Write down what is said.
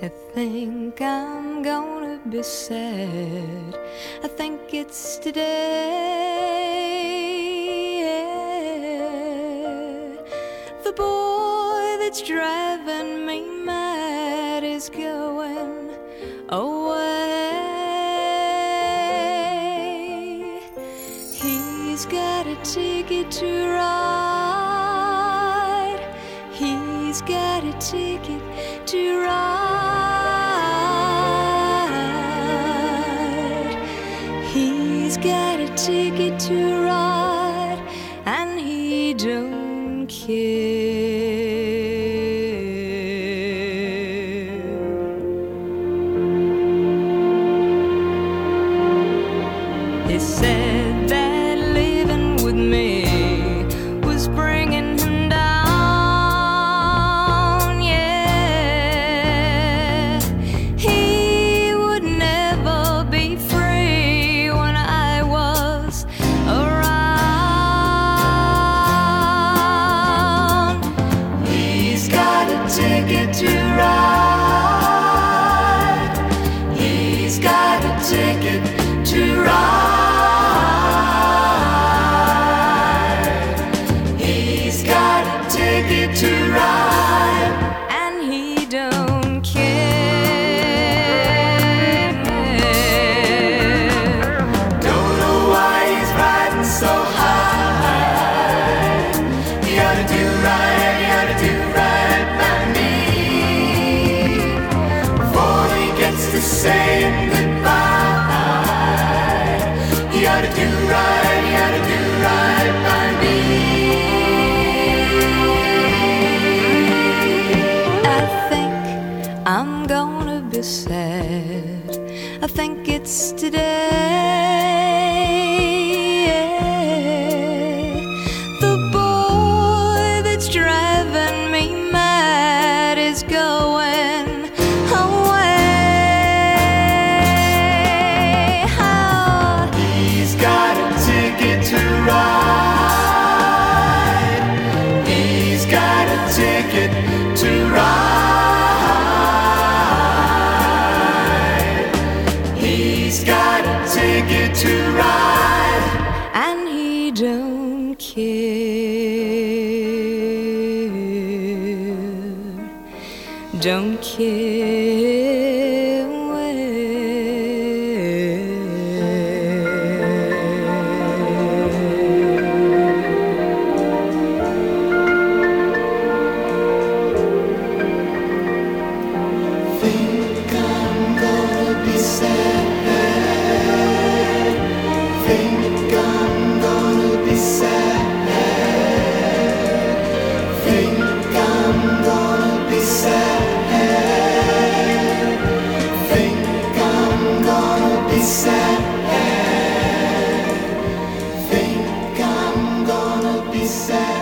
I think I'm gonna be sad. I think it's today. The boy that's driving me mad is going away. He's got a ticket to ride. He's got a ticket to ride. He's got a ticket to ride, and he don't care. He said that living with me was bringing him down, yeah. He would never be free when I was around. He's got a ticket to ride. He's got a ticket to ride. To ride, and he don't care. Don't know why he's riding so high. He ought to do right, he ought to do right by me before he gets to saying goodbye. He ought to do right, he ought to do right by me. I'm gonna be sad. I think it's today. The boy that's driving me mad is going away. Oh, he's got a ticket to ride. He's got a ticket to ride. He's got a ticket to ride, and he don't care. Don't care where. Think I'm gonna be sad. Think I'm gonna be sad. Think I'm gonna be sad. Think I'm gonna be sad. Think I'm gonna be sad.